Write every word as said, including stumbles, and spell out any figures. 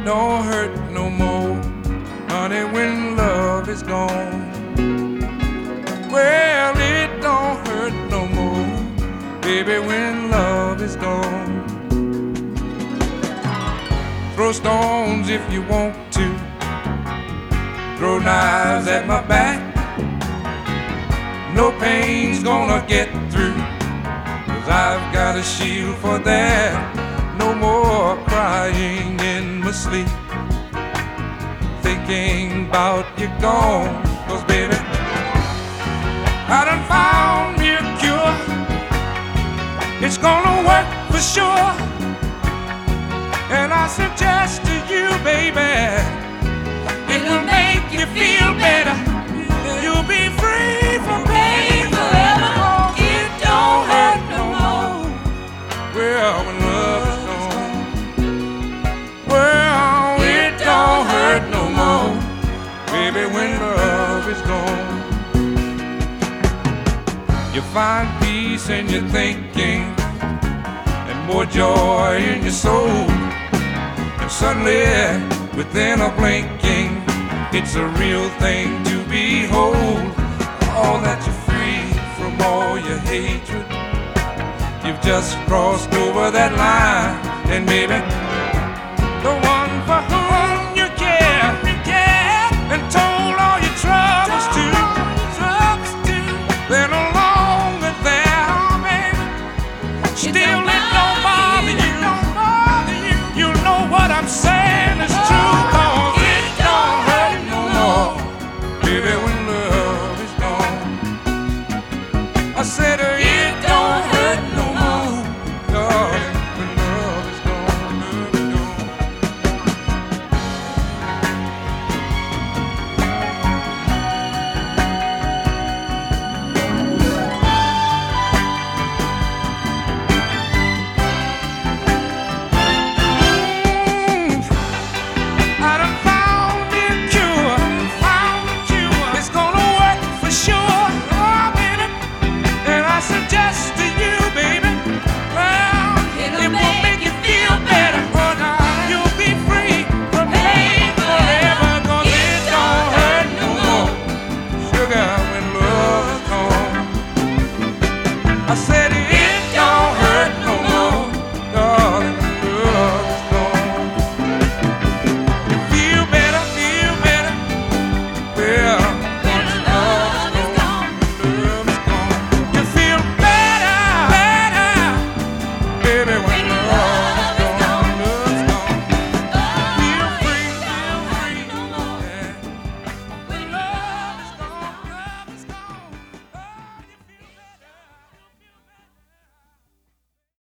don't hurt no more, honey, when love is gone. Well, it don't hurt no more, baby, when love is gone. Throw stones if you want to, throw knives at my back. No pain's gonna get through, 'cause I've got a shield for that. No more crying in my sleep, thinking about you gone. 'Cause baby, I done found me a cure. It's gonna work for sure. And I suggest to you, baby, it will make you feel better. You'll be free from pain forever. It don't hurt no more. Well, when love is gone, well, it don't hurt no more, baby, when love is gone. You find peace in your thinking and more joy in your soul. And suddenly, within a blinking, it's a real thing to behold. All that you're free from all your hatred. You've just crossed over that line. And maybe the one for whom you care, you care, and told all your troubles to, they're no longer there, baby. Still it don't bother you. You know what I'm saying is true. 'Cause it don't hurt no more, baby, when love is gone. I said it don't hurt no more, darling, when love is gone, love is gone. I done found me a cure, found a cure. It's gonna work for sure, oh baby. And I suggest to you, baby, well, it will make you feel better. Oh, now you'll be free from pain forever. 'Cause it don't hurt no more, sugar, when love is gone. I said it